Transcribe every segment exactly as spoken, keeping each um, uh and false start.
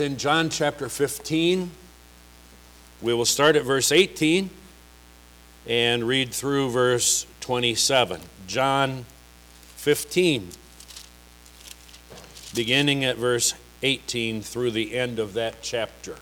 In John chapter fifteen, we will start at verse eighteen and read through verse twenty-seven. John fifteen, beginning at verse eighteen through the end of that chapter.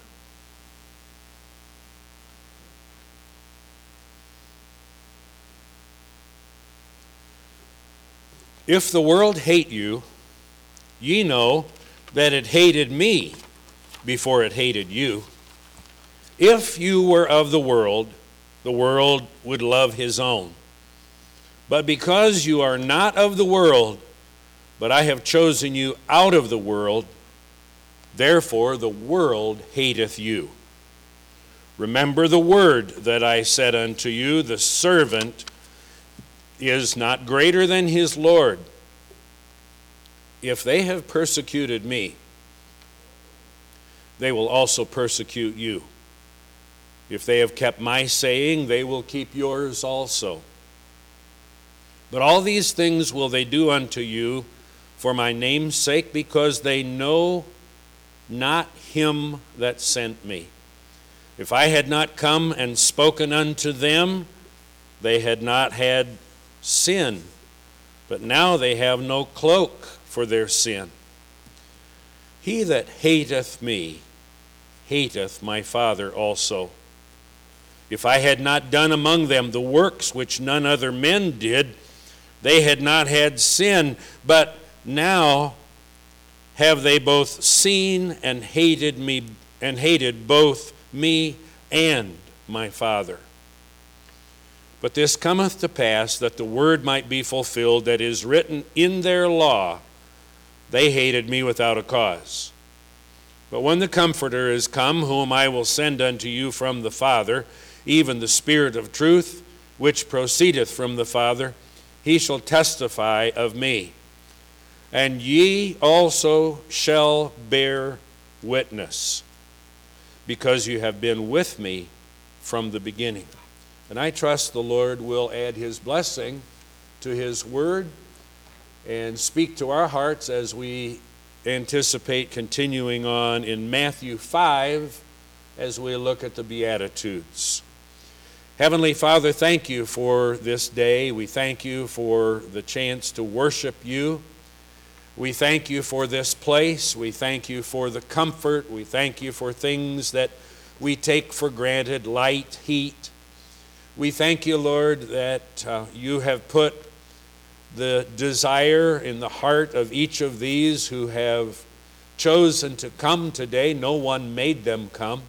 If the world hate you, ye know that it hated me before it hated you. If you were of the world, the world would love his own. But because you are not of the world, but I have chosen you out of the world, therefore the world hateth you. Remember the word that I said unto you, the servant is not greater than his Lord. If they have persecuted me, they will also persecute you. If they have kept my saying, they will keep yours also. But all these things will they do unto you for my name's sake, because they know not him that sent me. If I had not come and spoken unto them, they had not had sin. But now they have no cloak for their sin. He that hateth me hateth my Father also. If I had not done among them the works which none other men did, they had not had sin. But now have they both seen and hated me, and hated both me and my Father. But this cometh to pass, that the word might be fulfilled that is written in their law, they hated me without a cause. But when the Comforter is come, whom I will send unto you from the Father, even the Spirit of truth, which proceedeth from the Father, he shall testify of me. And ye also shall bear witness, because you have been with me from the beginning. And I trust the Lord will add his blessing to his word and speak to our hearts as we anticipate continuing on in Matthew five as we look at the Beatitudes. Heavenly Father, thank you for this day. We thank you for the chance to worship you. We thank you for this place. We thank you for the comfort. We thank you for things that we take for granted, light, heat. We thank you, Lord, that uh, you have put the desire in the heart of each of these who have chosen to come today. No one made them come.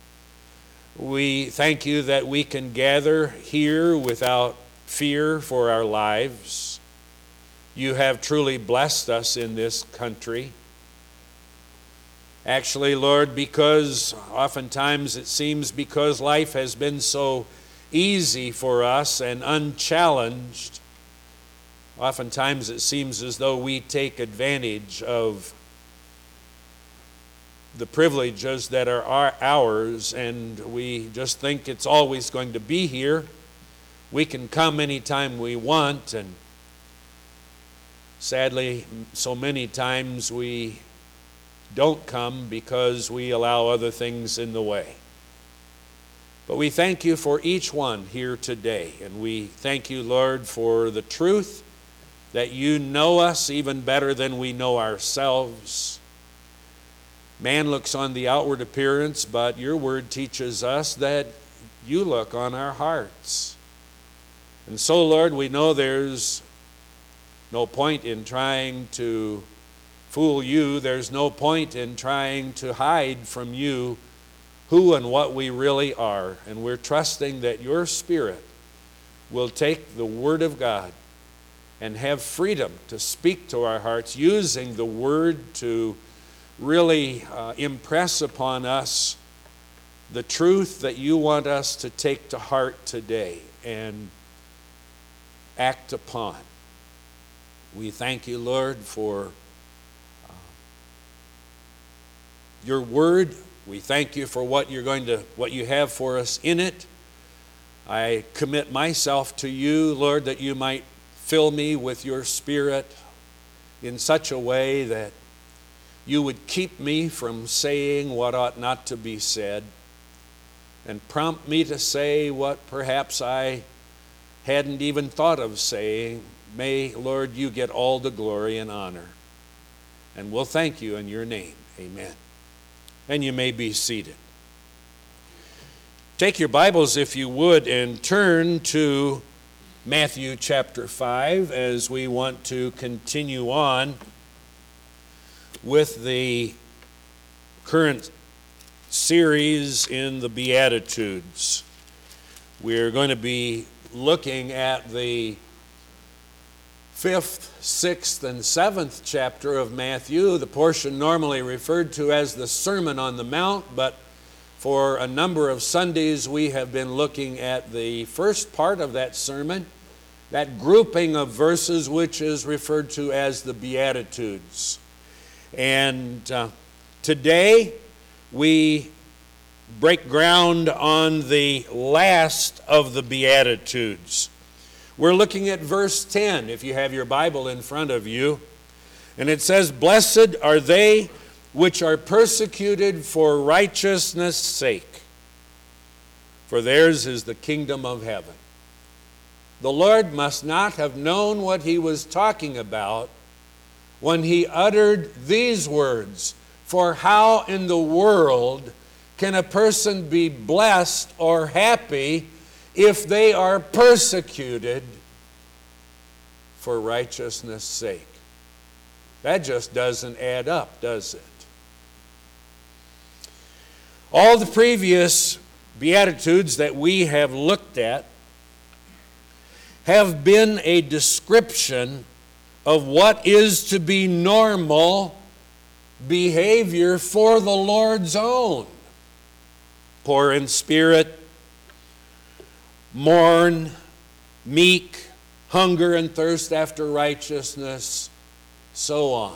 We thank you that we can gather here without fear for our lives. You have truly blessed us in this country. Actually, Lord, because oftentimes it seems because life has been so easy for us and unchallenged, oftentimes it seems as though we take advantage of the privileges that are ours, and we just think it's always going to be here. We can come anytime we want, and sadly, so many times we don't come because we allow other things in the way. But we thank you for each one here today, and we thank you, Lord, for the truth that you know us even better than we know ourselves. Man looks on the outward appearance, but your word teaches us that you look on our hearts. And so, Lord, we know there's no point in trying to fool you. There's no point in trying to hide from you who and what we really are. And we're trusting that your Spirit will take the Word of God and have freedom to speak to our hearts, using the Word to really uh, impress upon us the truth that you want us to take to heart today and act upon. We thank you, Lord, for uh, your word. We thank you for what you're going to, what you have for us in it. I commit myself to you, Lord, that you might fill me with your Spirit in such a way that you would keep me from saying what ought not to be said, and prompt me to say what perhaps I hadn't even thought of saying. May, Lord, you get all the glory and honor. And we'll thank you in your name. Amen. And you may be seated. Take your Bibles, if you would, and turn to Matthew chapter five as we want to continue on with the current series in the Beatitudes. We're going to be looking at the fifth, sixth, and seventh chapter of Matthew, the portion normally referred to as the Sermon on the Mount, but for a number of Sundays we have been looking at the first part of that sermon, that grouping of verses which is referred to as the Beatitudes. And uh, today we break ground on the last of the Beatitudes. We're looking at verse ten, if you have your Bible in front of you. And it says, "Blessed are they which are persecuted for righteousness' sake, for theirs is the kingdom of heaven." The Lord must not have known what he was talking about when he uttered these words. For how in the world can a person be blessed or happy if they are persecuted for righteousness' sake? That just doesn't add up, does it? All the previous Beatitudes that we have looked at have been a description of what is to be normal behavior for the Lord's own. Poor in spirit, mourn, meek, hunger and thirst after righteousness, so on.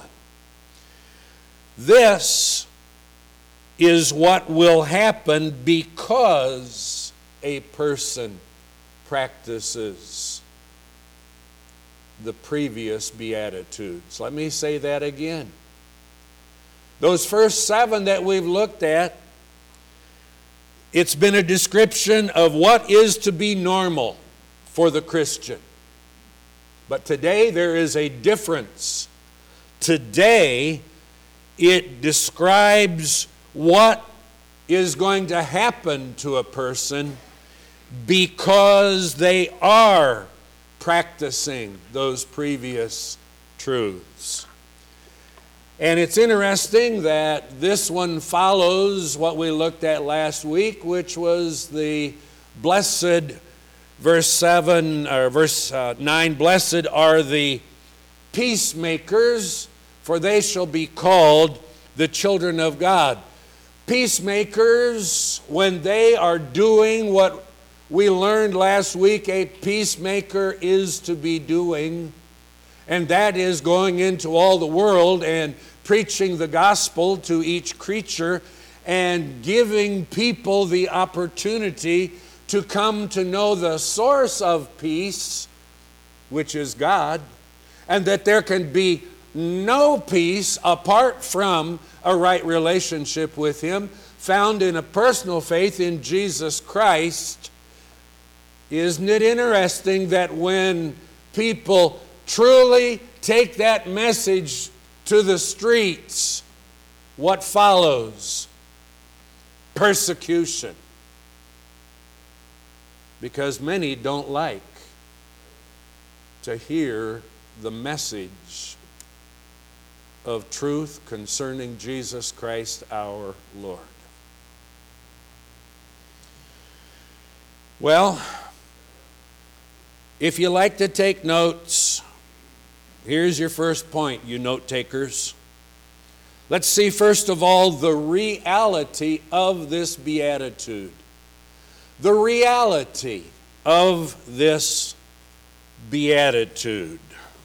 This is what will happen because a person practices the previous Beatitudes. Let me say that again. Those first seven that we've looked at, it's been a description of what is to be normal for the Christian. But today there is a difference. Today it describes what is going to happen to a person because they are practicing those previous truths. And it's interesting that this one follows what we looked at last week, which was the blessed, verse seven, or verse uh, nine, "Blessed are the peacemakers, for they shall be called the children of God." Peacemakers, when they are doing what we learned last week a peacemaker is to be doing, and that is going into all the world and preaching the gospel to each creature and giving people the opportunity to come to know the source of peace, which is God, and that there can be no peace apart from a right relationship with Him, found in a personal faith in Jesus Christ. Isn't it interesting that when people truly take that message to the streets, what follows? Persecution. Because many don't like to hear the message of truth concerning Jesus Christ our Lord. Well, if you like to take notes, here's your first point, you note takers. Let's see first of all the reality of this beatitude. The reality of this beatitude.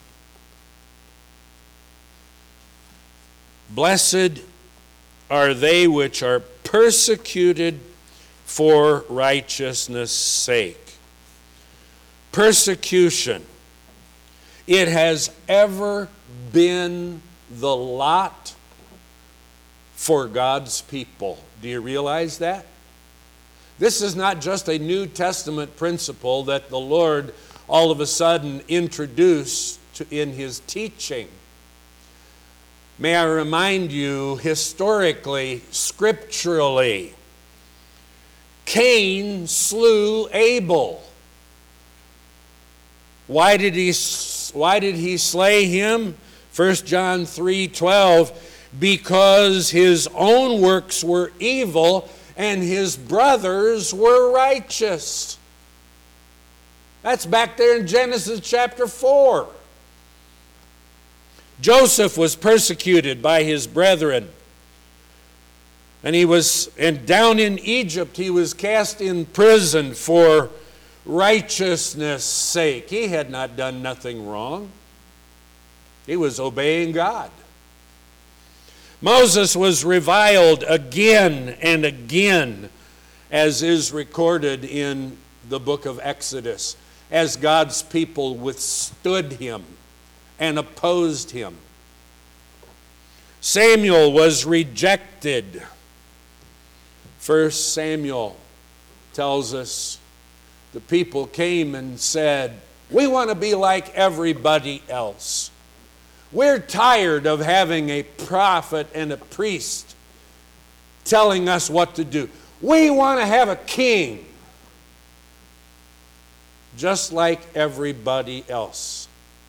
Blessed are they which are persecuted for righteousness' sake. Persecution. It has ever been the lot for God's people. Do you realize that? This is not just a New Testament principle that the Lord all of a sudden introduced to, in his teaching. May I remind you, historically, scripturally, Cain slew Abel. Why did he, why did he slay him? First John three twelve, because his own works were evil and his brothers were righteous. That's back there in Genesis chapter four. Joseph was persecuted by his brethren. And he was, and down in Egypt, he was cast in prison for righteousness' sake. He had not done nothing wrong. He was obeying God. Moses was reviled again and again, as is recorded in the book of Exodus, as God's people withstood him and opposed him. Samuel was rejected. First Samuel tells us the people came and said, "We want to be like everybody else. We're tired of having a prophet and a priest telling us what to do. We want to have a king just like everybody else."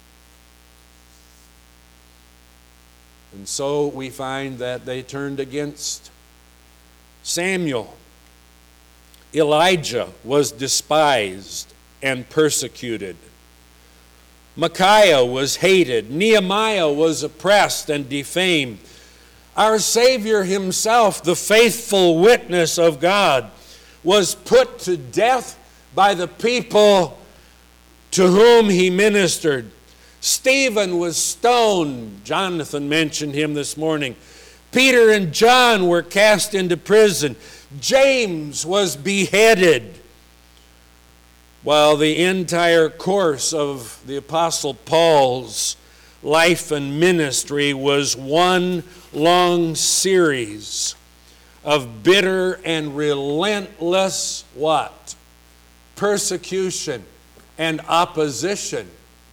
And so we find that they turned against Samuel. Elijah was despised and persecuted. Micaiah was hated. Nehemiah was oppressed and defamed. Our Savior himself, the faithful witness of God, was put to death by the people to whom he ministered. Stephen was stoned. Jonathan mentioned him this morning. Peter and John were cast into prison. James was beheaded. While the entire course of the Apostle Paul's life and ministry was one long series of bitter and relentless what? Persecution and opposition.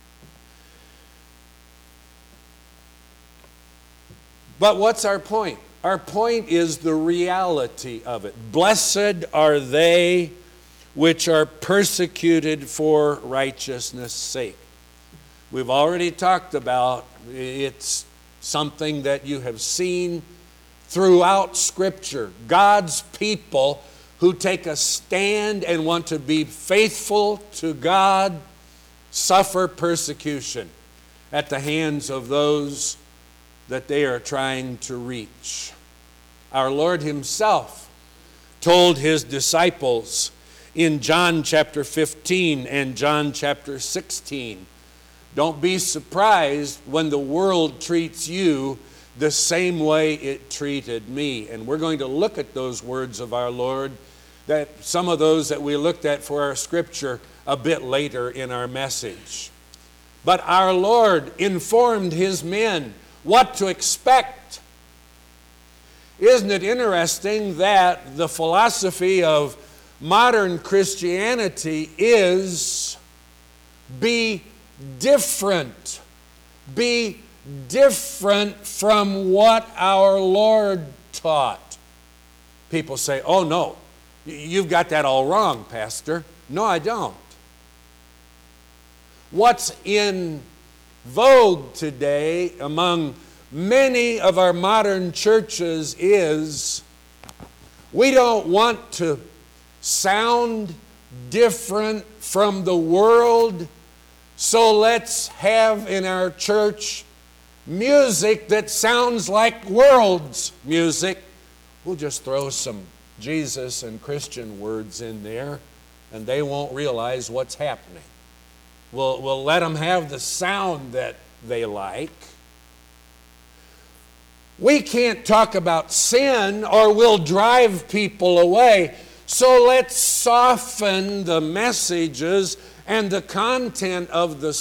But what's our point? Our point is the reality of it. Blessed are they which are persecuted for righteousness' sake. We've already talked about it's something that you have seen throughout Scripture. God's people who take a stand and want to be faithful to God suffer persecution at the hands of those that they are trying to reach. Our Lord himself told his disciples in John chapter fifteen and John chapter sixteen, don't be surprised when the world treats you the same way it treated me. And we're going to look at those words of our Lord, that some of those that we looked at for our scripture a bit later in our message. But our Lord informed his men what to expect. Isn't it interesting that the philosophy of modern Christianity is be different. Be different from what our Lord taught. People say, "Oh no, you've got that all wrong, Pastor." No, I don't. What's in vogue today among many of our modern churches is we don't want to sound different from the world, so let's have in our church music that sounds like world's music. We'll just throw some Jesus and Christian words in there and they won't realize what's happening. We'll, we'll let them have the sound that they like. We can't talk about sin or we'll drive people away. So let's soften the messages and the content of the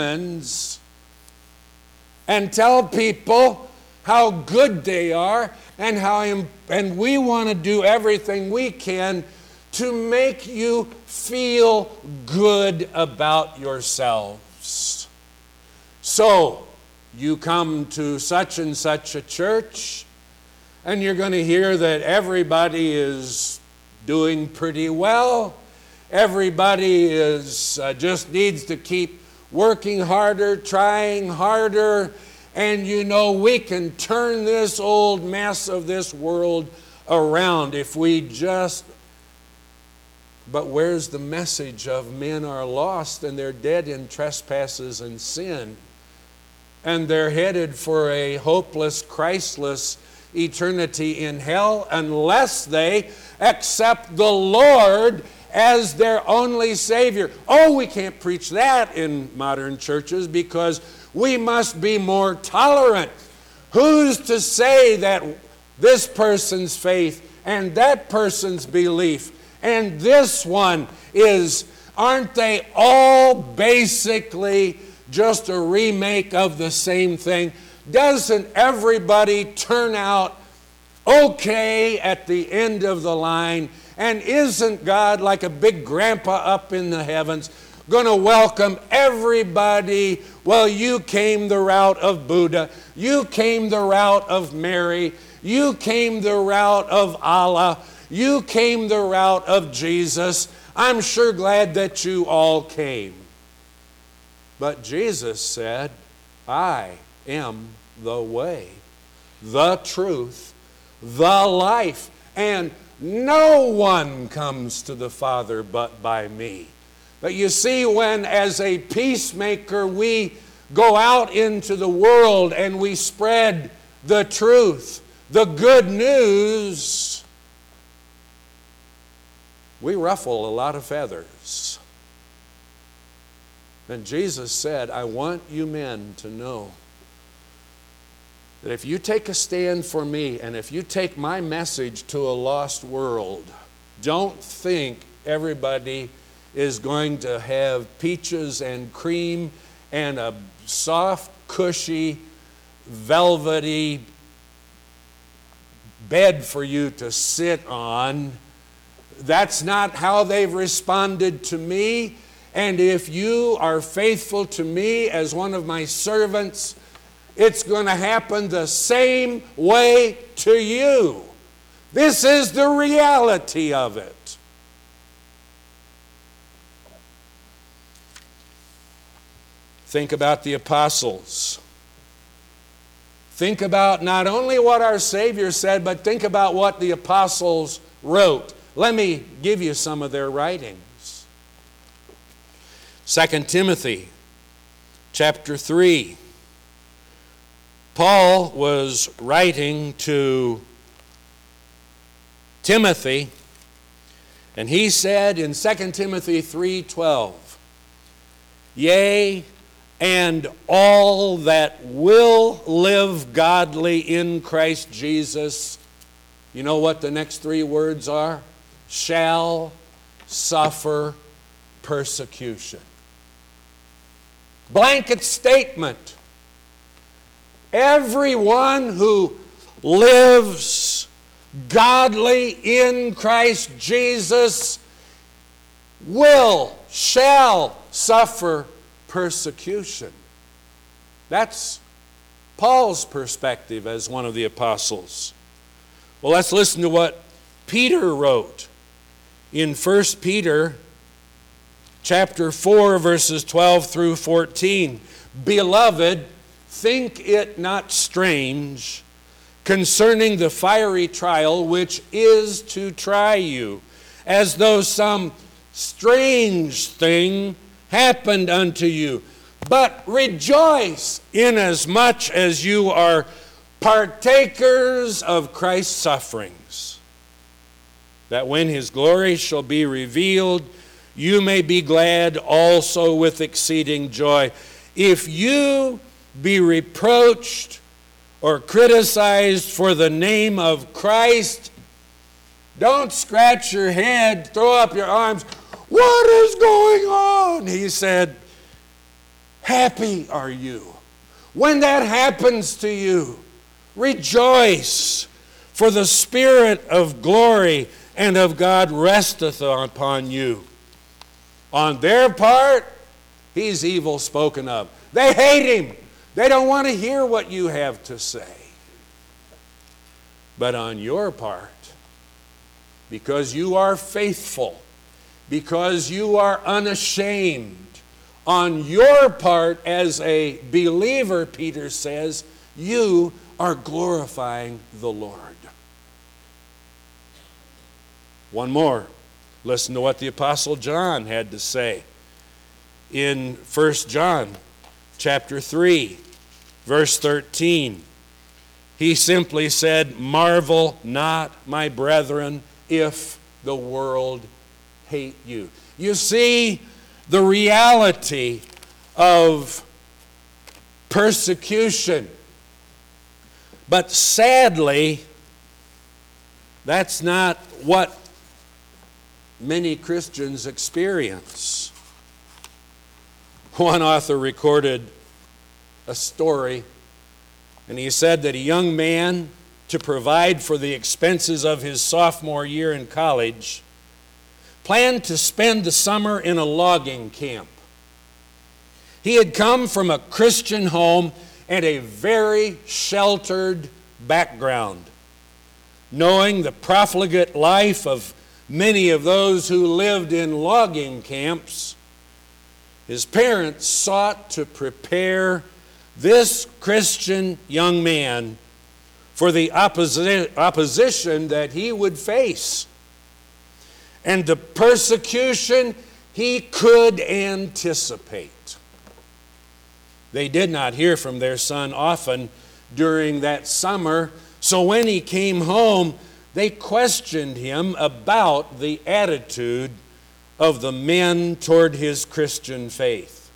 sermons and tell people how good they are and how im- and we want to do everything we can to make you feel good about yourselves. So, you come to such and such a church, and you're going to hear that everybody is doing pretty well. Everybody is uh, just needs to keep working harder, trying harder, and you know we can turn this old mess of this world around if we just... But where's the message of men are lost and they're dead in trespasses and sin, and they're headed for a hopeless, Christless eternity in hell unless they accept the Lord as their only Savior? Oh, we can't preach that in modern churches because we must be more tolerant. Who's to say that this person's faith and that person's belief and this one is, aren't they all basically just a remake of the same thing? Doesn't everybody turn out okay at the end of the line? And isn't God, like a big grandpa up in the heavens, going to welcome everybody? Well, you came the route of Buddha. You came the route of Mary. You came the route of Allah. You came the route of Jesus. I'm sure glad that you all came. But Jesus said, I am the way, the truth, the life, and no one comes to the Father but by me. But you see, when as a peacemaker we go out into the world and we spread the truth, the good news, we ruffle a lot of feathers. And Jesus said, I want you men to know that if you take a stand for me and if you take my message to a lost world, don't think everybody is going to have peaches and cream and a soft, cushy, velvety bed for you to sit on. That's not how they've responded to me. And if you are faithful to me as one of my servants, it's going to happen the same way to you. This is the reality of it. Think about the apostles. Think about not only what our Savior said, but think about what the apostles wrote. Let me give you some of their writings. Second Timothy chapter three. Paul was writing to Timothy, and he said in Second Timothy three twelve, yea, and all that will live godly in Christ Jesus, you know what the next three words are? Shall suffer persecution. Blanket statement. Everyone who lives godly in Christ Jesus will, shall suffer persecution. That's Paul's perspective as one of the apostles. Well, let's listen to what Peter wrote in First Peter chapter four, verses twelve through fourteen. Beloved, think it not strange concerning the fiery trial which is to try you, as though some strange thing happened unto you. But rejoice inasmuch as you are partakers of Christ's sufferings, that when his glory shall be revealed, you may be glad also with exceeding joy. If you be reproached or criticized for the name of Christ, don't scratch your head, throw up your arms. What is going on? He said, happy are you. When that happens to you, rejoice. For the Spirit of glory and of God resteth upon you. On their part, he's evil spoken of. They hate him. They don't want to hear what you have to say. But on your part, because you are faithful, because you are unashamed, on your part as a believer, Peter says, you are glorifying the Lord. One more. Listen to what the Apostle John had to say in First John chapter three, verse thirteen. He simply said, "Marvel not, my brethren, if the world hate you." You see the reality of persecution. But sadly, that's not what many Christians experience. One author recorded a story, and he said that a young man, to provide for the expenses of his sophomore year in college, planned to spend the summer in a logging camp. He had come from a Christian home and a very sheltered background. Knowing the profligate life of many of those who lived in logging camps, his parents sought to prepare this Christian young man for the opposi- opposition that he would face and the persecution he could anticipate. They did not hear from their son often during that summer, so when he came home, they questioned him about the attitude of the men toward his Christian faith.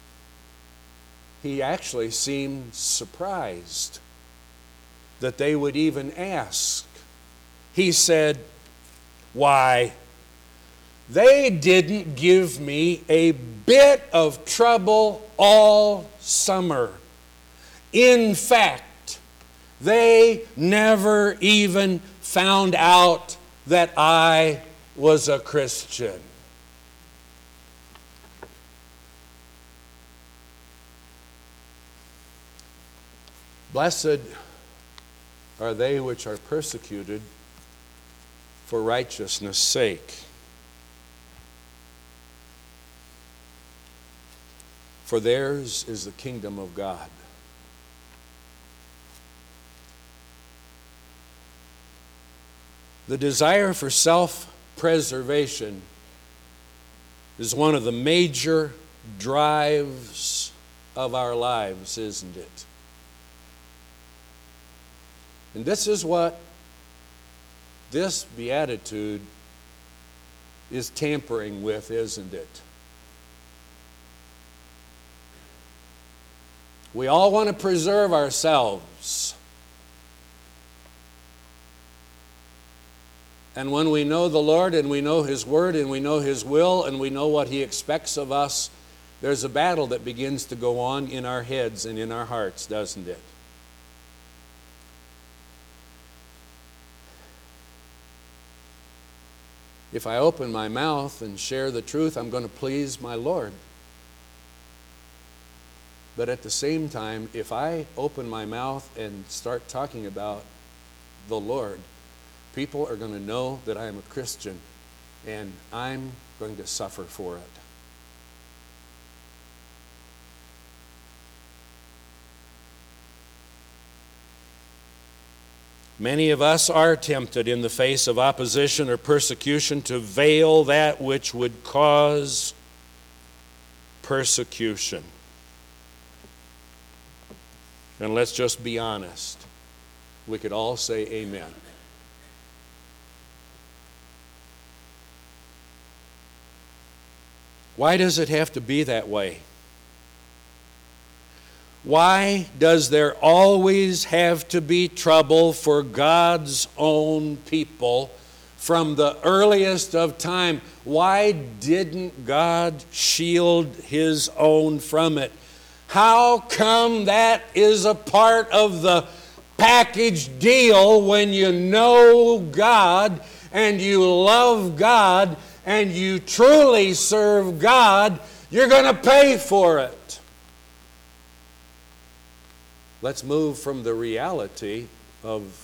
He actually seemed surprised that they would even ask. He said, "Why, they didn't give me a bit of trouble all summer. In fact, they never even found out that I was a Christian." Blessed are they which are persecuted for righteousness' sake, for theirs is the kingdom of God. The desire for self-preservation is one of the major drives of our lives, isn't it? And this is what this beatitude is tampering with, isn't it? We all want to preserve ourselves. And when we know the Lord and we know His Word and we know His will and we know what He expects of us, there's a battle that begins to go on in our heads and in our hearts, doesn't it? If I open my mouth and share the truth, I'm going to please my Lord. But at the same time, if I open my mouth and start talking about the Lord, people are going to know that I am a Christian, and I'm going to suffer for it. Many of us are tempted in the face of opposition or persecution to veil that which would cause persecution. And let's just be honest. We could all say amen. Why does it have to be that way? Why does there always have to be trouble for God's own people from the earliest of time? Why didn't God shield His own from it? How come that is a part of the package deal when you know God and you love God and you truly serve God. You're going to pay for it. Let's move from the reality of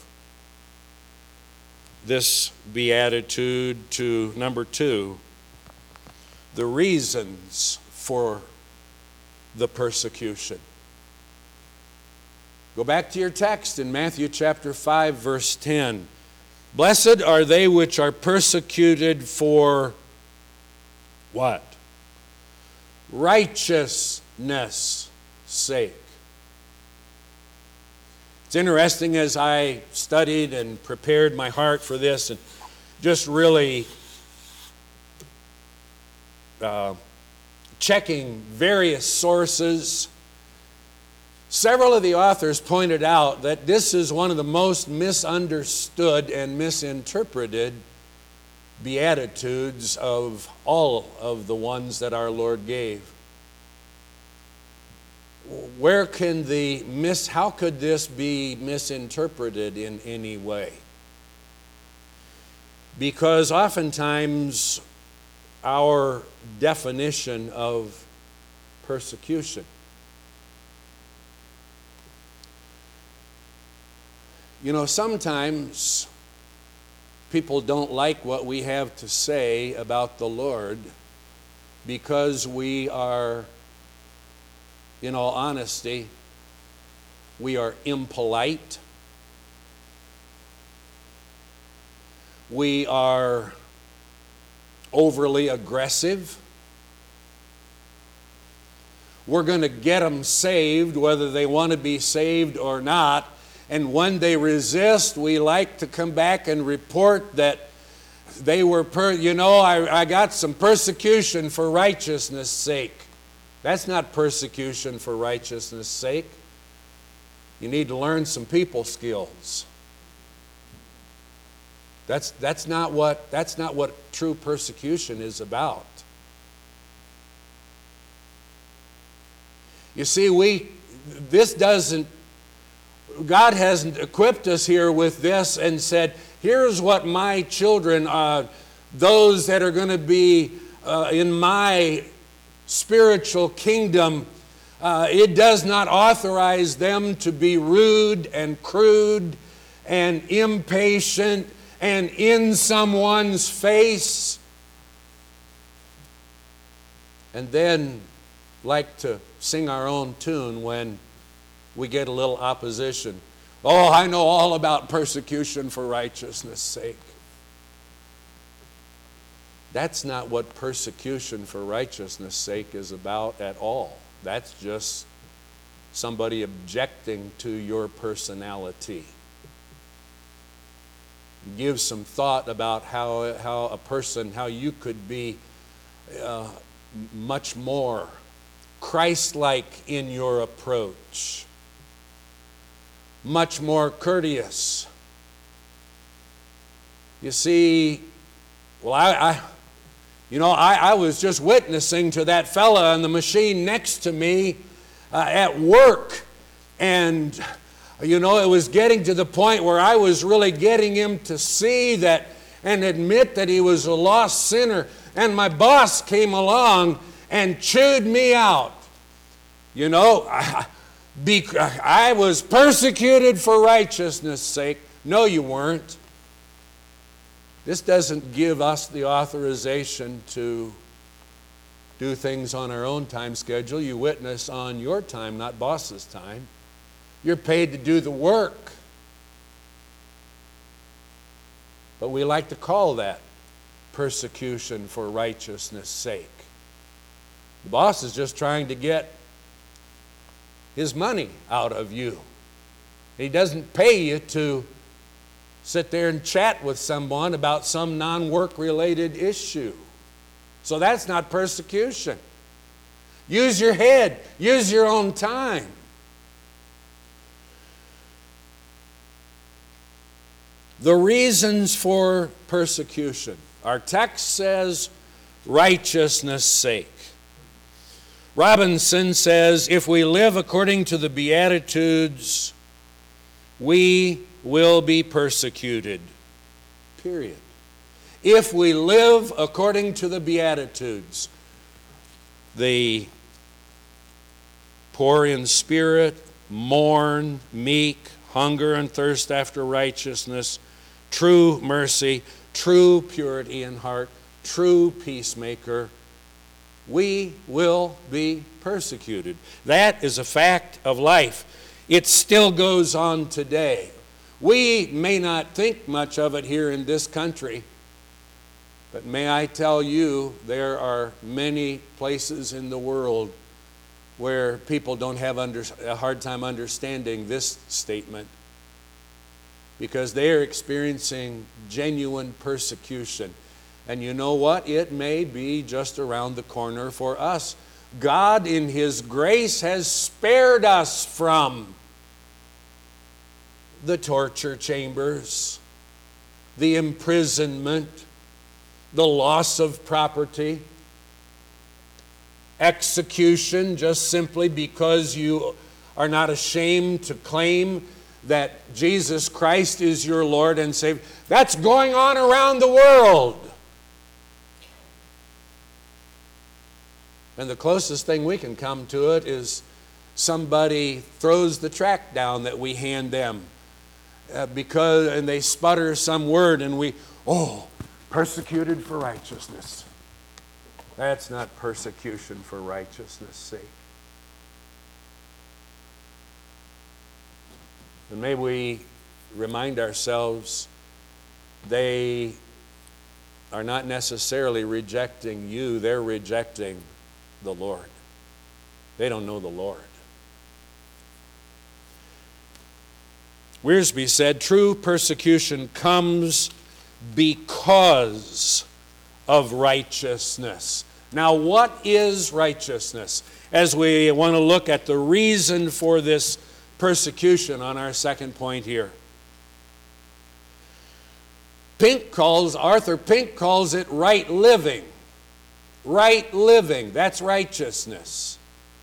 this beatitude to number two, the reasons for the persecution. Go back to your text in Matthew chapter five, verse ten. Blessed are they which are persecuted for what? Righteousness' sake. It's interesting as I studied and prepared my heart for this and just really uh, checking various sources. Several of the authors pointed out that this is one of the most misunderstood and misinterpreted beatitudes of all of the ones that our Lord gave. Where can the mis how could this be misinterpreted in any way? Because oftentimes our definition of persecution, you know, sometimes people don't like what we have to say about the Lord because we are, in all honesty, we are impolite. We are overly aggressive. We're going to get them saved whether they want to be saved or not. And when they resist, we like to come back and report that they were, per, you know, I, I got some persecution for righteousness' sake. That's not persecution for righteousness' sake. You need to learn some people skills. That's, that's, not what, that's not what true persecution is about. You see, we, this doesn't, God hasn't equipped us here with this and said, here's what my children, uh, those that are going to be uh, in my spiritual kingdom, uh, it does not authorize them to be rude and crude and impatient and in someone's face, and then like to sing our own tune when we get a little opposition. Oh, I know all about persecution for righteousness' sake. That's not what persecution for righteousness' sake is about at all. That's just somebody objecting to your personality. Give some thought about how, how a person, how you could be uh, much more Christ-like in your approach, much more courteous. You see, well, I, I you know, I, I was just witnessing to that fella on the machine next to me uh, at work, and you know, it was getting to the point where I was really getting him to see that and admit that he was a lost sinner. And my boss came along and chewed me out. You know, I, I was persecuted for righteousness' sake. No, you weren't. This doesn't give us the authorization to do things on our own time schedule. You witness on your time, not boss's time. You're paid to do the work. But we like to call that persecution for righteousness' sake. The boss is just trying to get his money out of you. He doesn't pay you to sit there and chat with someone about some non-work related issue. So that's not persecution. Use your head. Use your own time. The reasons for persecution. Our text says righteousness' sake. Robinson says, if we live according to the Beatitudes, we will be persecuted. Period. If we live according to the Beatitudes, the poor in spirit, mourn, meek, hunger and thirst after righteousness, true mercy, true purity in heart, true peacemaker, we will be persecuted. That is a fact of life. It still goes on today. We may not think much of it here in this country, but may I tell you, there are many places in the world where people don't have under, a hard time understanding this statement because they are experiencing genuine persecution. And you know what? It may be just around the corner for us. God, in His grace, has spared us from the torture chambers, the imprisonment, the loss of property, execution just simply because you are not ashamed to claim that Jesus Christ is your Lord and Savior. That's going on around the world. And the closest thing we can come to it is somebody throws the tract down that we hand them uh, because and they sputter some word and we, oh, persecuted for righteousness. That's not persecution for righteousness' sake. And may we remind ourselves they are not necessarily rejecting you, they're rejecting the Lord. They don't know the Lord. Wiersbe said, true persecution comes because of righteousness. Now, what is righteousness? As we want to look at the reason for this persecution on our second point here. Pink calls, Arthur Pink calls it right living. Right living, that's righteousness.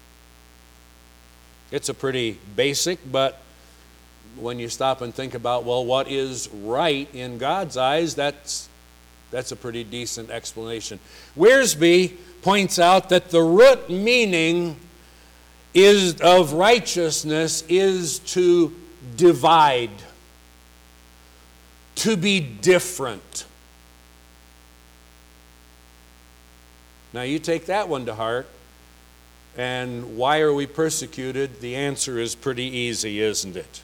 It's a pretty basic, but when you stop and think about, well, what is right in God's eyes, that's, that's a pretty decent explanation. Wiersbe points out that the root meaning is of righteousness is to divide, to be different. Now you take that one to heart, and why are we persecuted? The answer is pretty easy, isn't it?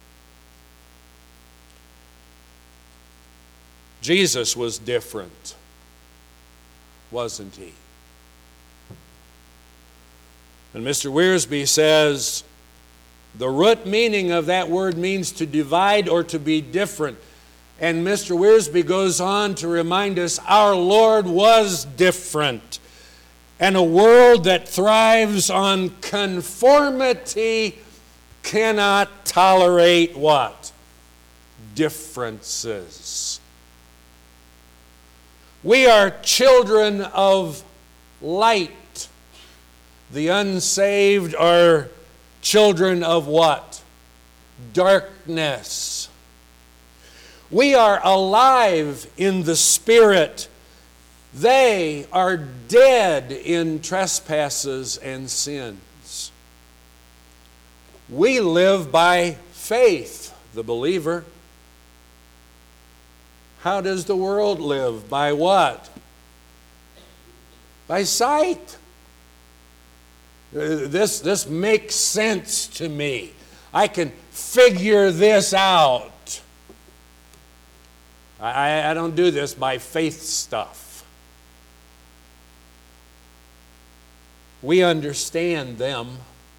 Jesus was different, wasn't He? And Mister Wiersbe says, the root meaning of that word means to divide or to be different. And Mister Wiersbe goes on to remind us our Lord was different. And a world that thrives on conformity cannot tolerate what? Differences. We are children of light. The unsaved are children of what? Darkness. We are alive in the Spirit. They are dead in trespasses and sins. We live by faith, the believer. How does the world live? By what? By sight. This, this makes sense to me. I can figure this out. I, I don't do this by faith stuff. We understand them.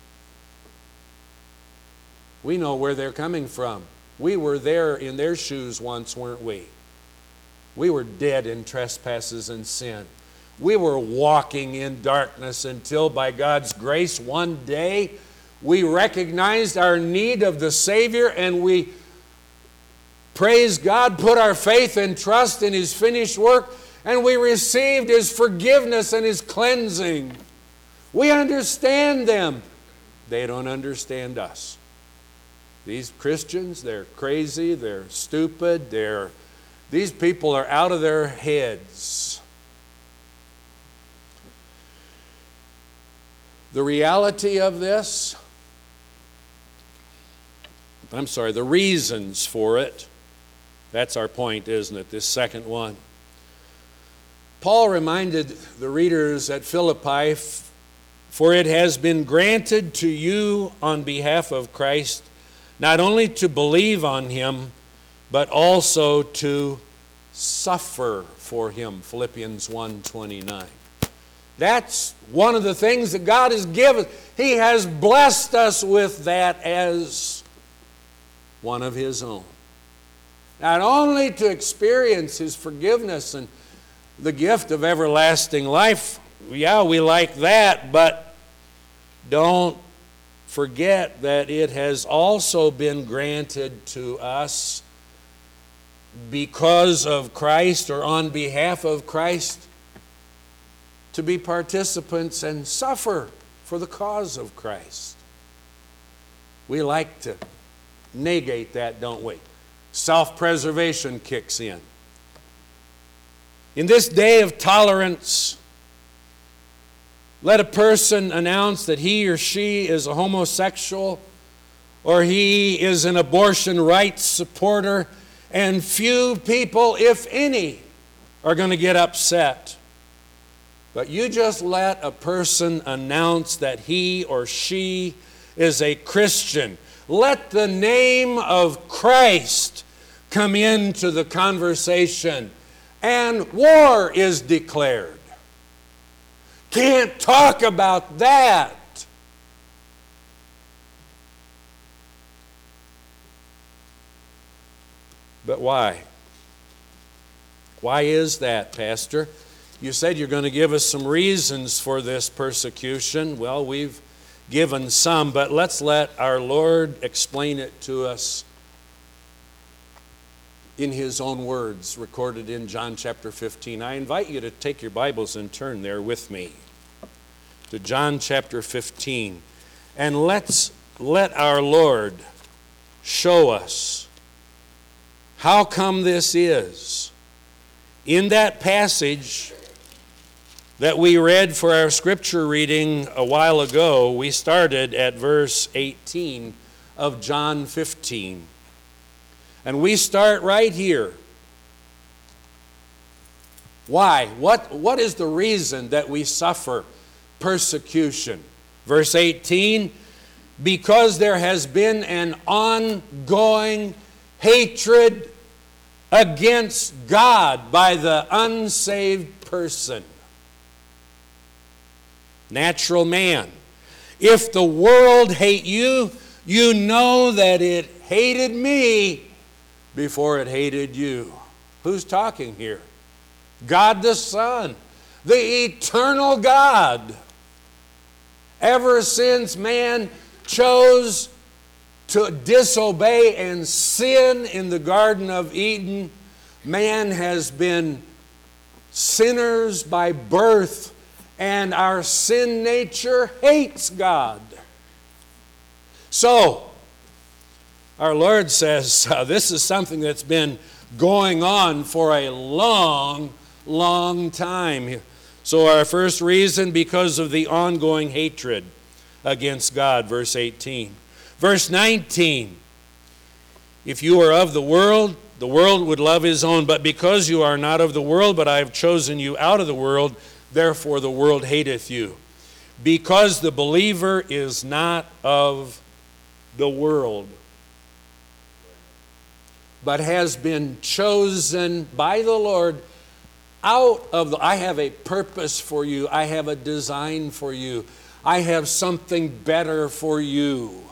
We know where they're coming from. We were there in their shoes once, weren't we? We were dead in trespasses and sin. We were walking in darkness until by God's grace one day we recognized our need of the Savior and we, praise God, put our faith and trust in His finished work and we received His forgiveness and His cleansing. We understand them. They don't understand us. These Christians, they're crazy, they're stupid, they're, these people are out of their heads. The reality of this, I'm sorry, the reasons for it, that's our point, isn't it? This second one. Paul reminded the readers at Philippi, for it has been granted to you on behalf of Christ, not only to believe on him, but also to suffer for him. Philippians one twenty-nine. That's one of the things that God has given. He has blessed us with that as one of his own. Not only to experience his forgiveness and the gift of everlasting life, yeah, we like that, but don't forget that it has also been granted to us because of Christ or on behalf of Christ to be participants and suffer for the cause of Christ. We like to negate that, don't we? Self-preservation kicks in. In this day of tolerance, let a person announce that he or she is a homosexual or he is an abortion rights supporter, and few people, if any, are going to get upset. But you just let a person announce that he or she is a Christian. Let the name of Christ come into the conversation, and war is declared. Can't talk about that. But why? Why is that, Pastor? You said you're going to give us some reasons for this persecution. Well, we've given some, but let's let our Lord explain it to us in his own words, recorded in John chapter fifteen. I invite you to take your Bibles and turn there with me to John chapter fifteen. And let's let our Lord show us how come this is. In that passage that we read for our scripture reading a while ago, we started at verse eighteen of John fifteen. And we start right here. Why? What, what is the reason that we suffer persecution? Verse eighteen, because there has been an ongoing hatred against God by the unsaved person. Natural man. If the world hate you, you know that it hated me before it hated you. Who's talking here? God the Son, the eternal God. Ever since man chose to disobey and sin in the Garden of Eden, man has been sinners by birth, and our sin nature hates God. So, our Lord says uh, this is something that's been going on for a long, long time. So our first reason, because of the ongoing hatred against God, verse eighteen. Verse nineteen, if you are of the world, the world would love his own, but because you are not of the world, but I have chosen you out of the world, therefore the world hateth you. Because the believer is not of the world, but has been chosen by the Lord out of the, I have a purpose for you. I have a design for you. I have something better for you.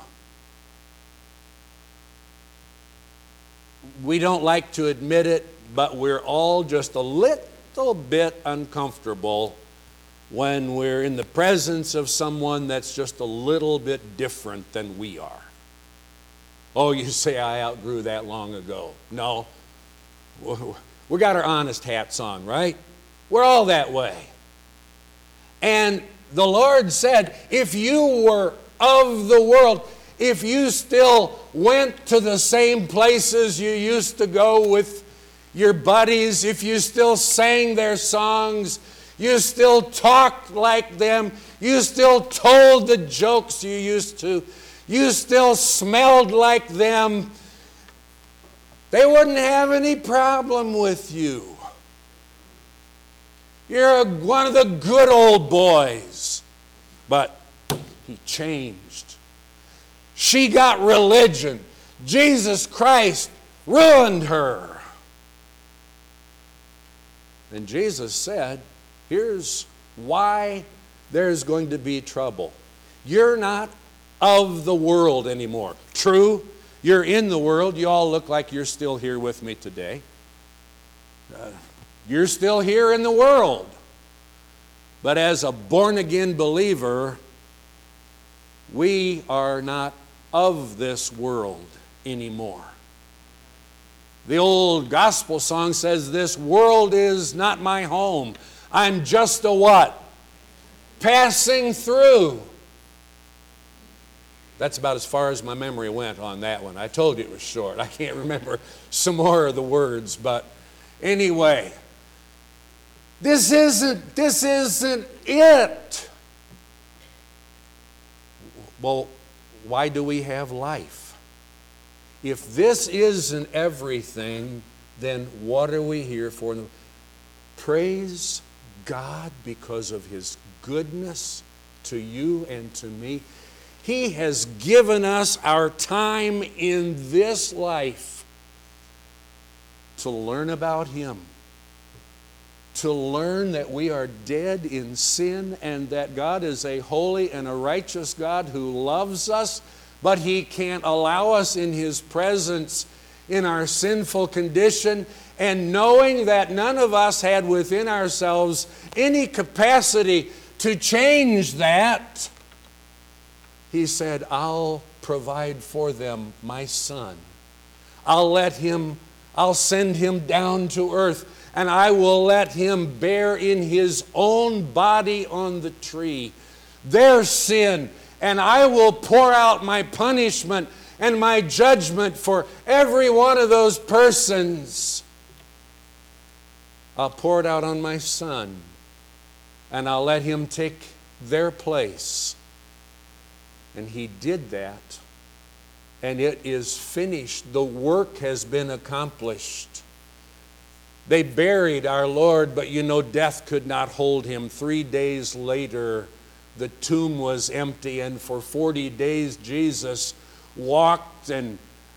We don't like to admit it, but we're all just a little bit uncomfortable when we're in the presence of someone that's just a little bit different than we are. Oh, you say I outgrew that long ago. No. We got our honest hats on, right? We're all that way. And the Lord said, if you were of the world, if you still went to the same places you used to go with your buddies, if you still sang their songs, you still talked like them, you still told the jokes you used to, you still smelled like them, they wouldn't have any problem with you. You're a, one of the good old boys. But he changed. She got religion. Jesus Christ ruined her. And Jesus said, here's why there's going to be trouble. You're not of the world anymore. True, you're in the world. You all look like you're still here with me today. Uh, you're still here in the world. But as a born-again believer, we are not of this world anymore. The old gospel song says, this world is not my home. I'm just a what? Passing through. That's about as far as my memory went on that one. I told you it was short. I can't remember some more of the words, but anyway, this isn't, this isn't it. Well, why do we have life? If this isn't everything, then what are we here for? Praise God because of His goodness to you and to me. He has given us our time in this life to learn about Him, to learn that we are dead in sin and that God is a holy and a righteous God who loves us, but He can't allow us in His presence in our sinful condition, and knowing that none of us had within ourselves any capacity to change that, He said, I'll provide for them my Son. I'll let Him, I'll send Him down to earth, and I will let Him bear in His own body on the tree their sin, and I will pour out my punishment and my judgment for every one of those persons. I'll pour it out on my Son, and I'll let Him take their place. And He did that, and it is finished. The work has been accomplished. They buried our Lord, but you know, death could not hold Him. Three days later, the tomb was empty, and for forty days Jesus walked and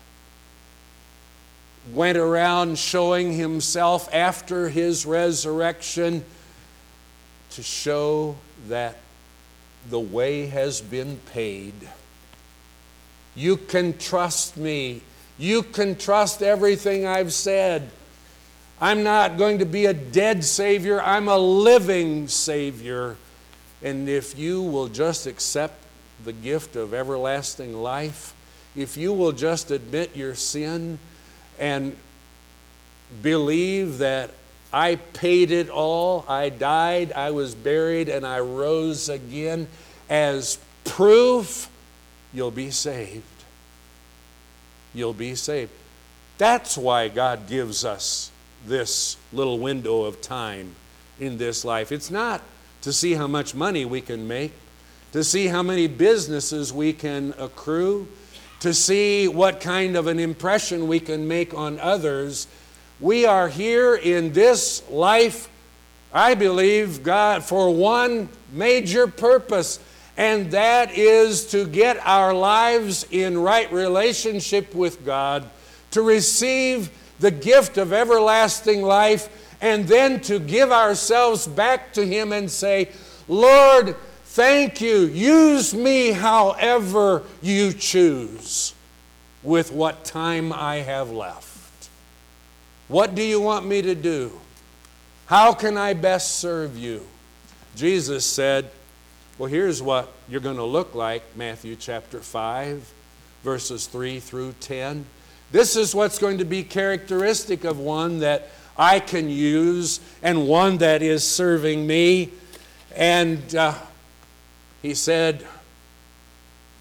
went around showing Himself after His resurrection to show that the way has been paid. You can trust me. You can trust everything I've said. I'm not going to be a dead Savior. I'm a living Savior. And if you will just accept the gift of everlasting life, if you will just admit your sin and believe that I paid it all, I died, I was buried, and I rose again as proof, you'll be saved. You'll be saved. That's why God gives us this little window of time in this life. It's not to see how much money we can make, to see how many businesses we can accrue, to see what kind of an impression we can make on others. We are here in this life, I believe, God, for one major purpose, and that is to get our lives in right relationship with God, to receive the gift of everlasting life, and then to give ourselves back to Him and say, Lord, thank you. Use me however you choose with what time I have left. What do you want me to do? How can I best serve you? Jesus said, well, here's what you're going to look like, Matthew chapter five, verses three through ten. This is what's going to be characteristic of one that I can use and one that is serving me. And uh, He said,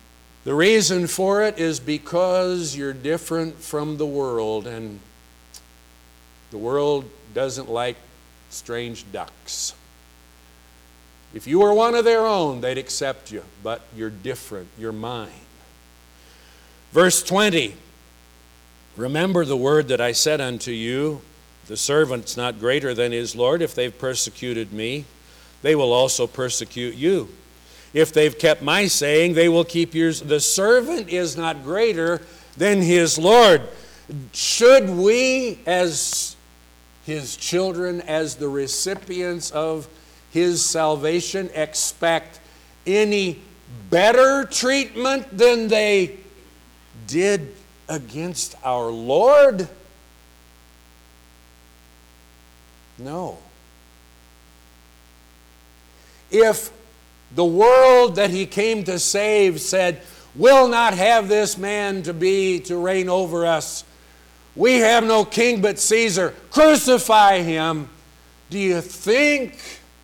The reason for it is because you're different from the world, and the world doesn't like strange ducks. If you were one of their own, they'd accept you, but you're different. You're mine. Verse twenty, remember the word that I said unto you, the servant's not greater than his Lord. If they've persecuted me, they will also persecute you. If they've kept my saying, they will keep yours. The servant is not greater than his Lord. Should we, as his children, as the recipients of his salvation, expect any better treatment than they did against our Lord? No. If the world that he came to save said, "We'll not have this man to be, to reign over us. We have no king but Caesar. Crucify him." Do you think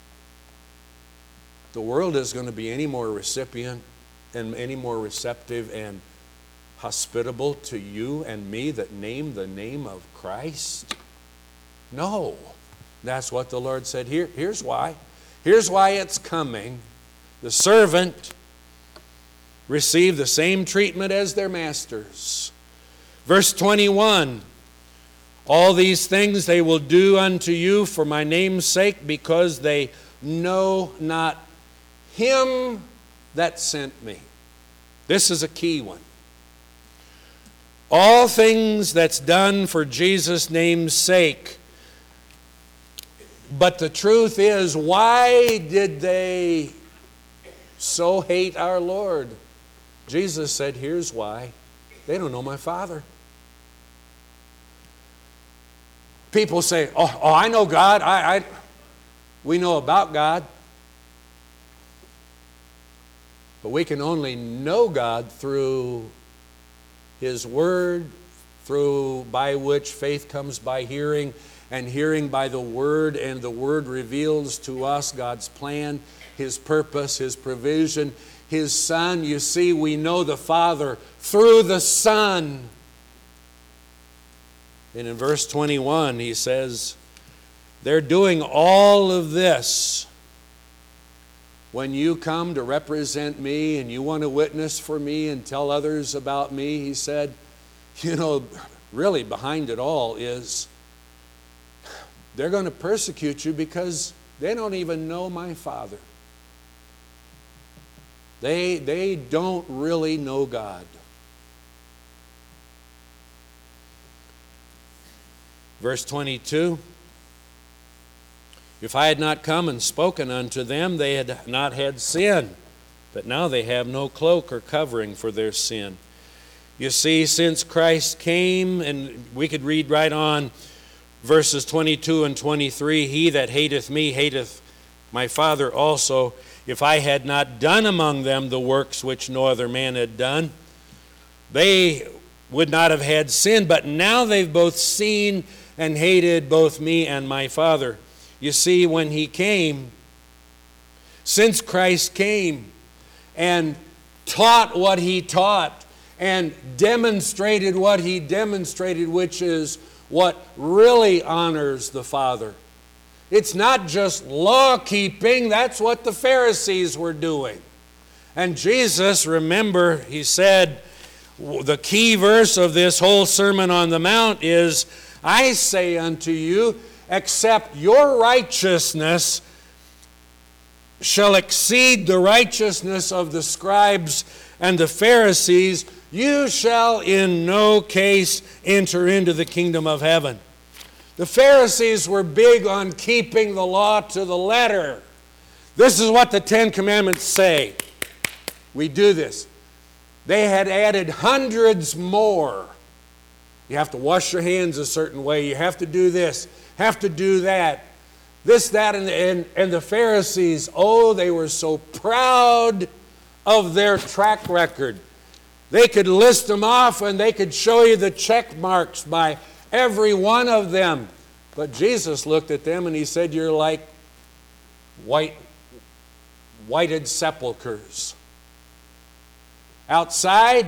the world is going to be any more recipient and any more receptive and hospitable to you and me that name the name of Christ? No. That's what the Lord said. Here, here's why. Here's why it's coming. The servant received the same treatment as their masters. Verse twenty-one, all these things they will do unto you for my name's sake, because they know not him that sent me. This is a key one. All things that's done for Jesus' name's sake. But the truth is, why did they so hate our Lord? Jesus said, here's why. They don't know my Father. People say, oh, oh I know God. I, I, we know about God. But we can only know God through his word, through by which faith comes by hearing, and hearing by the word, and the word reveals to us God's plan, his purpose, his provision, his Son. You see, we know the Father through the Son. And in verse twenty-one, he says, they're doing all of this when you come to represent me and you want to witness for me and tell others about me. He said, you know, really behind it all is they're going to persecute you because they don't even know my Father. They, they don't really know God. Verse twenty-two, if I had not come and spoken unto them, they had not had sin. But now they have no cloak or covering for their sin. You see, since Christ came, and we could read right on verses twenty-two and twenty-three, he that hateth me hateth my Father also. If I had not done among them the works which no other man had done, they would not have had sin. But now they've both seen and hated both me and my Father. You see, when he came, since Christ came and taught what he taught and demonstrated what he demonstrated, which is what really honors the Father. It's not just law-keeping, that's what the Pharisees were doing. And Jesus, remember, he said, the key verse of this whole Sermon on the Mount is, I say unto you, except your righteousness shall exceed the righteousness of the scribes and the Pharisees, you shall in no case enter into the kingdom of heaven. The Pharisees were big on keeping the law to the letter. This is what the Ten Commandments say. We do this. They had added hundreds more. You have to wash your hands a certain way. You have to do this, have to do that. This, that, and, and, and the Pharisees, oh, they were so proud of their track record. They could list them off and they could show you the check marks by every one of them. But Jesus looked at them and he said, you're like white, whited sepulchres. Outside,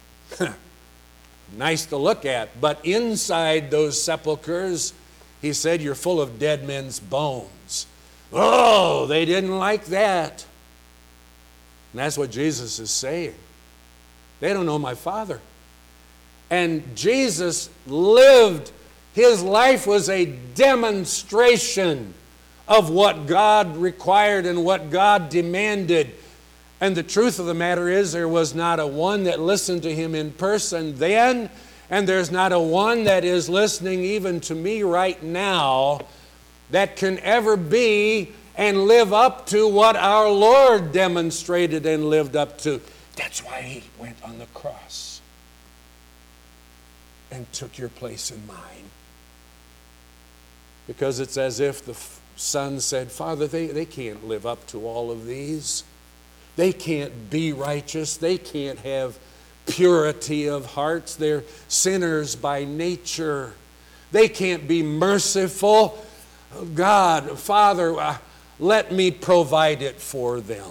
nice to look at, but inside those sepulchres, he said, you're full of dead men's bones. Oh, they didn't like that. And that's what Jesus is saying. They don't know my Father. And Jesus lived, his life was a demonstration of what God required and what God demanded. And the truth of the matter is, there was not a one that listened to him in person then, and there's not a one that is listening even to me right now that can ever be and live up to what our Lord demonstrated and lived up to. That's why he went on the cross and took your place in mine. Because it's as if the Son said, Father, they, they can't live up to all of these. They can't be righteous. They can't have purity of hearts. They're sinners by nature. They can't be merciful. God, Father, uh, let me provide it for them.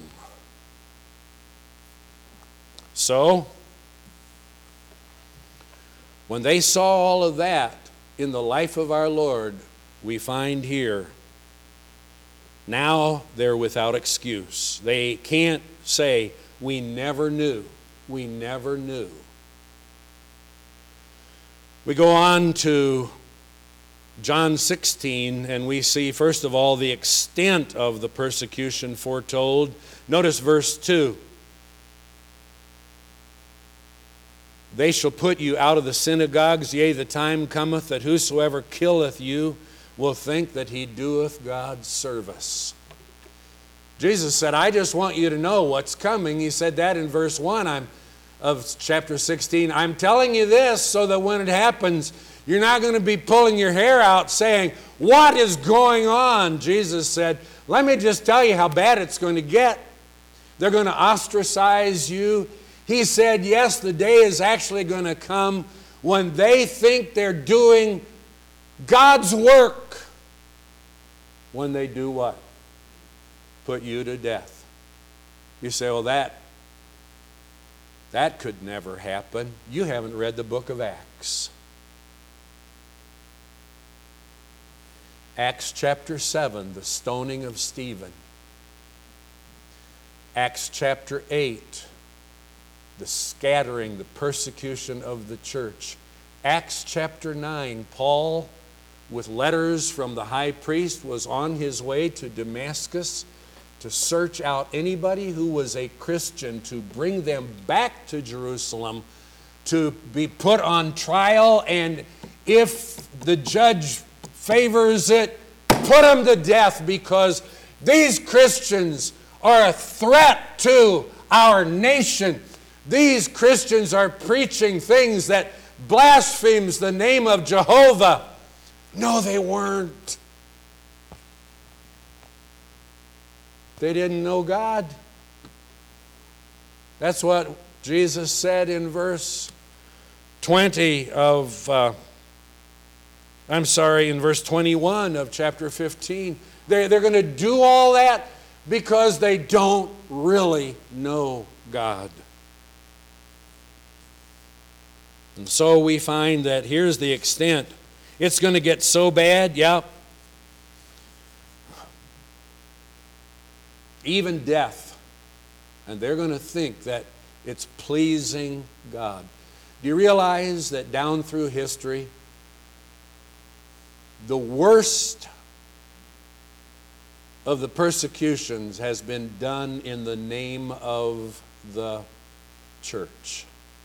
So, when they saw all of that in the life of our Lord, we find here, now they're without excuse. They can't say, we never knew. We never knew. We go on to John sixteen, and we see, first of all, the extent of the persecution foretold. Notice verse two. They shall put you out of the synagogues, yea, the time cometh that whosoever killeth you will think that he doeth God's service. Jesus said, I just want you to know what's coming. He said that in verse one I'm, of chapter sixteen. I'm telling you this so that when it happens, you're not going to be pulling your hair out saying, what is going on? Jesus said, let me just tell you how bad it's going to get. They're going to ostracize you. He said, yes, the day is actually going to come when they think they're doing God's work. When they do what? Put you to death. You say, well, that, that could never happen. You haven't read the book of Acts. Acts chapter seven, the stoning of Stephen. Acts chapter eight, the scattering, the persecution of the church. Acts chapter nine, Paul, with letters from the high priest, was on his way to Damascus to search out anybody who was a Christian, to bring them back to Jerusalem, to be put on trial, and if the judge favors it, put them to death, because these Christians are a threat to our nation. These Christians are preaching things that blasphemes the name of Jehovah. No, they weren't. They didn't know God. That's what Jesus said in verse twenty of, uh, I'm sorry, in verse twenty-one of chapter fifteen. They're, they're going to do all that because they don't really know God. And so we find that here's the extent. It's going to get so bad, yeah. Even death. And they're going to think that it's pleasing God. Do you realize that down through history, the worst of the persecutions has been done in the name of the church?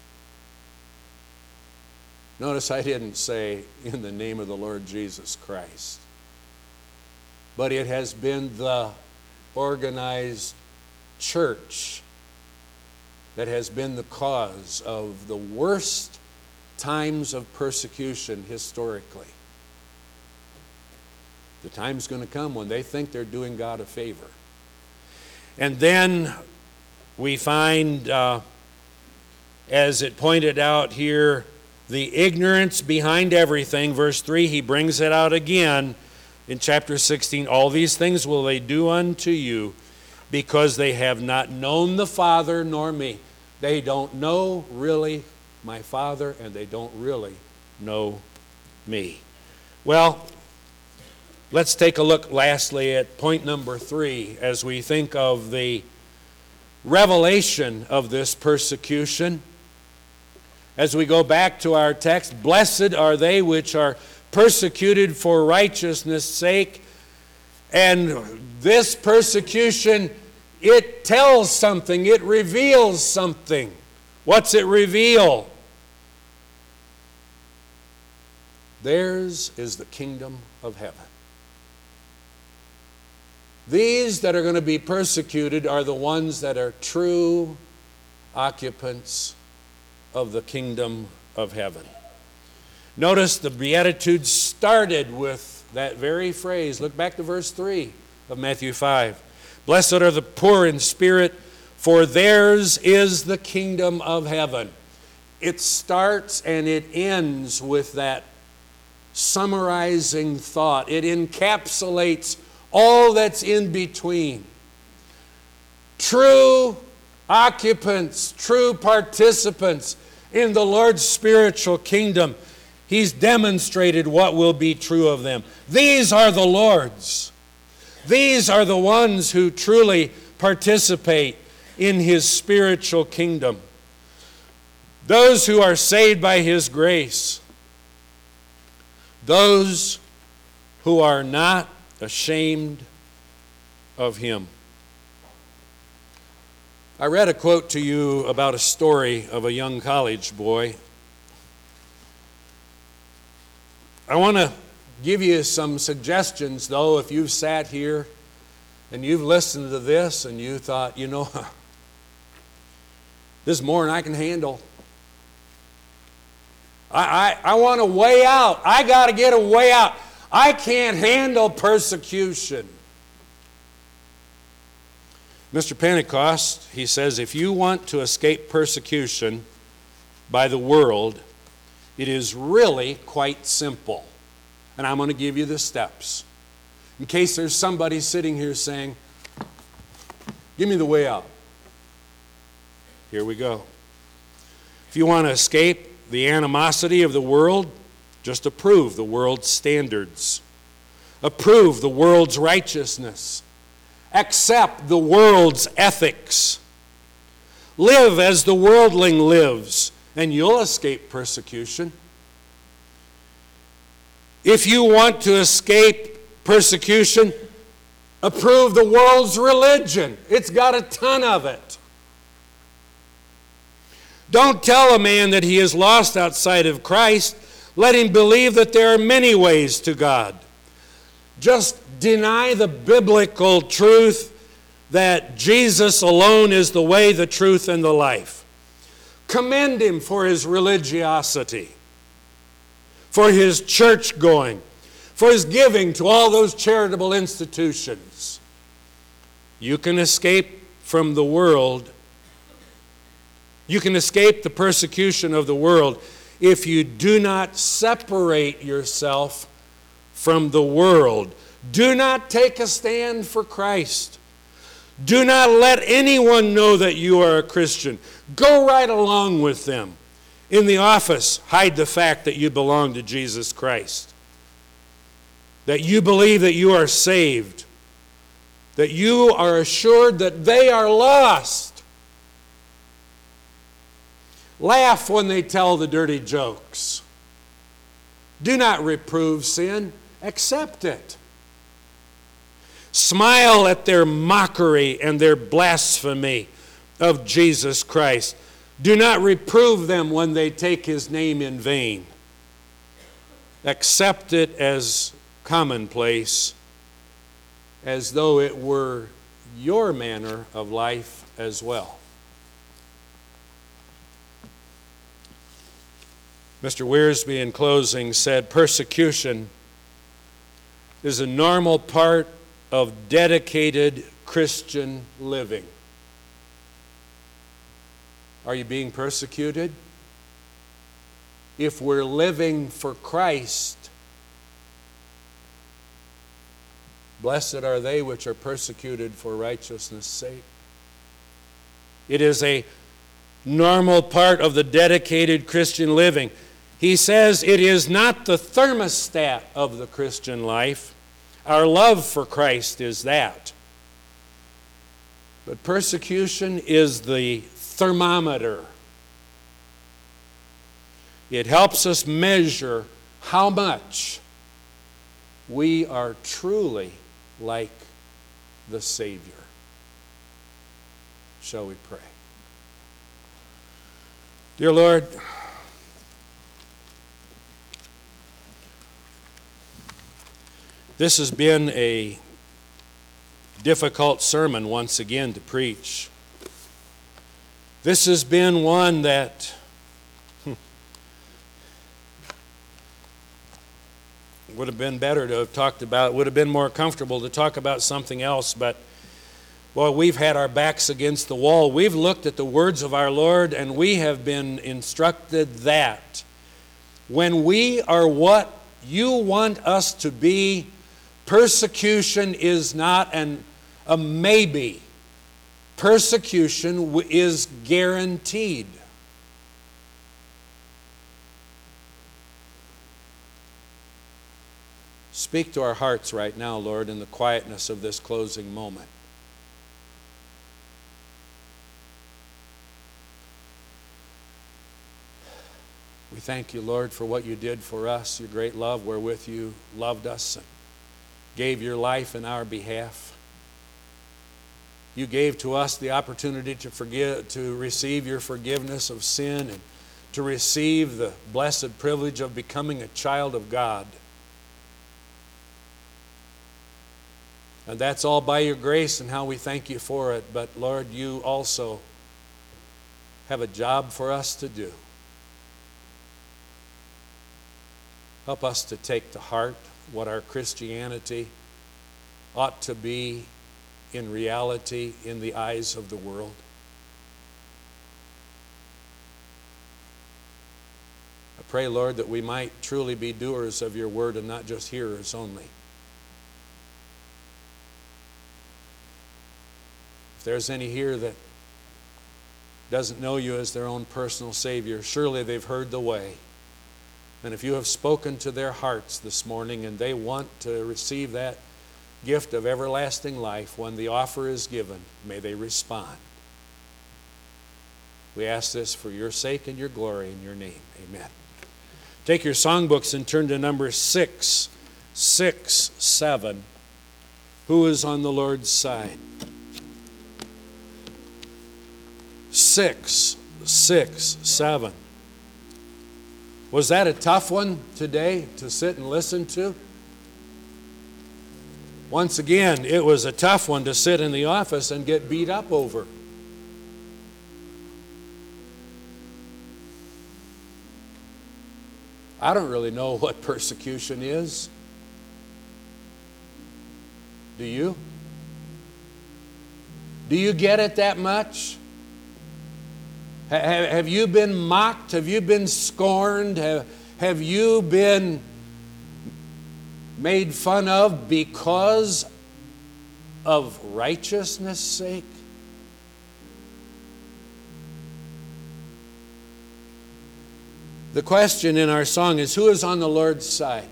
Notice I didn't say in the name of the Lord Jesus Christ. But it has been the organized church that has been the cause of the worst times of persecution historically. The time's going to come when they think they're doing God a favor. And then we find, uh, as it pointed out here, the ignorance behind everything. Verse three, he brings it out again in chapter sixteen. All these things will they do unto you because they have not known the Father nor me. They don't know really my Father, and they don't really know me. Well, let's take a look lastly at point number three as we think of the revelation of this persecution. As we go back to our text, blessed are they which are persecuted for righteousness' sake. And this persecution, it tells something, it reveals something. What's it reveal? Theirs is the kingdom of heaven. These that are going to be persecuted are the ones that are true occupants of the kingdom of heaven. Notice the Beatitudes started with that very phrase. Look back to verse three of Matthew five. Blessed are the poor in spirit, for theirs is the kingdom of heaven. It starts and it ends with that summarizing thought. It encapsulates all that's in between. True occupants, true participants in the Lord's spiritual kingdom. He's demonstrated what will be true of them. These are the Lord's. These are the ones who truly participate in His spiritual kingdom. Those who are saved by His grace. Those who are not ashamed of Him. I read a quote to you about a story of a young college boy. I want to give you some suggestions, though, if you've sat here and you've listened to this and you thought, you know, this is more than I can handle. I, I, I want a way out. I got to get a way out. I can't handle persecution. Mister Pentecost, he says, if you want to escape persecution by the world, it is really quite simple. And I'm going to give you the steps. In case there's somebody sitting here saying, give me the way out. Here we go. If you want to escape the animosity of the world, just approve the world's standards. Approve the world's righteousness. Accept the world's ethics. Live as the worldling lives, and you'll escape persecution. If you want to escape persecution, approve the world's religion. It's got a ton of it. Don't tell a man that he is lost outside of Christ. Let him believe that there are many ways to God. Just deny the biblical truth that Jesus alone is the way, the truth, and the life. Commend him for his religiosity, for his church going, for his giving to all those charitable institutions. You can escape from the world. You can escape the persecution of the world if you do not separate yourself from the world. Do not take a stand for Christ. Do not let anyone know that you are a Christian. Go right along with them. In the office, hide the fact that you belong to Jesus Christ. That you believe that you are saved. That you are assured that they are lost. Laugh when they tell the dirty jokes. Do not reprove sin. Accept it. Smile at their mockery and their blasphemy of Jesus Christ. Do not reprove them when they take His name in vain. Accept it as commonplace, as though it were your manner of life as well. Mister Wiersbe, in closing, said, persecution is a normal part of dedicated Christian living. Are you being persecuted? If we're living for Christ, blessed are they which are persecuted for righteousness' sake. It is a normal part of the dedicated Christian living. He says it is not the thermostat of the Christian life. Our love for Christ is that. But persecution is the thermometer. It helps us measure how much we are truly like the Savior. Shall we pray? Dear Lord, this has been a difficult sermon once again to preach. This has been one that hmm, would have been better to have talked about, would have been more comfortable to talk about something else, but boy, we've had our backs against the wall. We've looked at the words of our Lord, and we have been instructed that when we are what you want us to be, persecution is not an, a maybe. Persecution is guaranteed. Speak to our hearts right now, Lord, in the quietness of this closing moment. We thank you, Lord, for what you did for us, your great love wherewith you loved us and gave your life in our behalf. You gave to us the opportunity to forgive, to receive your forgiveness of sin and to receive the blessed privilege of becoming a child of God. And that's all by your grace and how we thank you for it. But Lord, you also have a job for us to do. Help us to take to heart what our Christianity ought to be in reality in the eyes of the world. I pray, Lord, that we might truly be doers of your word and not just hearers only. If there's any here that doesn't know you as their own personal Savior, surely they've heard the way. And if you have spoken to their hearts this morning and they want to receive that gift of everlasting life when the offer is given, may they respond. We ask this for your sake and your glory in your name. Amen. Take your songbooks and turn to number six, six, seven. Who is on the Lord's side? Six, six, seven. Was that a tough one today to sit and listen to? Once again, it was a tough one to sit in the office and get beat up over. I don't really know what persecution is. Do you? Do you get it that much? Have you been mocked? Have you been scorned? Have, have you been made fun of because of righteousness' sake? The question in our song is, who is on the Lord's side?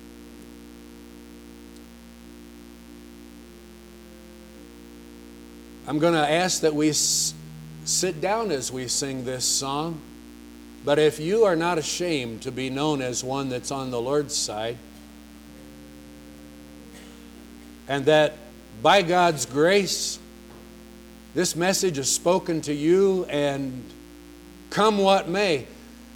I'm going to ask that we sit down as we sing this song. But if you are not ashamed to be known as one that's on the Lord's side, and that by God's grace, this message is spoken to you, and come what may,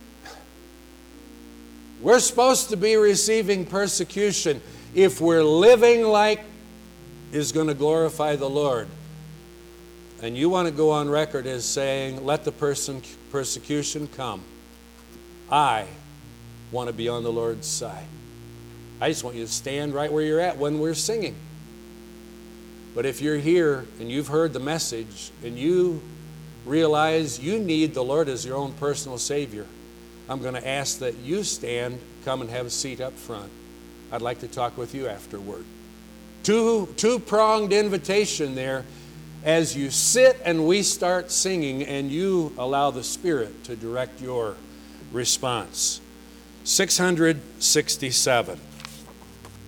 we're supposed to be receiving persecution if we're living like is going to glorify the Lord. And you want to go on record as saying, let the person, persecution come. I want to be on the Lord's side. I just want you to stand right where you're at when we're singing. But if you're here and you've heard the message and you realize you need the Lord as your own personal Savior, I'm going to ask that you stand, come and have a seat up front. I'd like to talk with you afterward. Two, two-pronged invitation there. as you sit and we start singing and you allow the Spirit to direct your response. six hundred sixty-seven.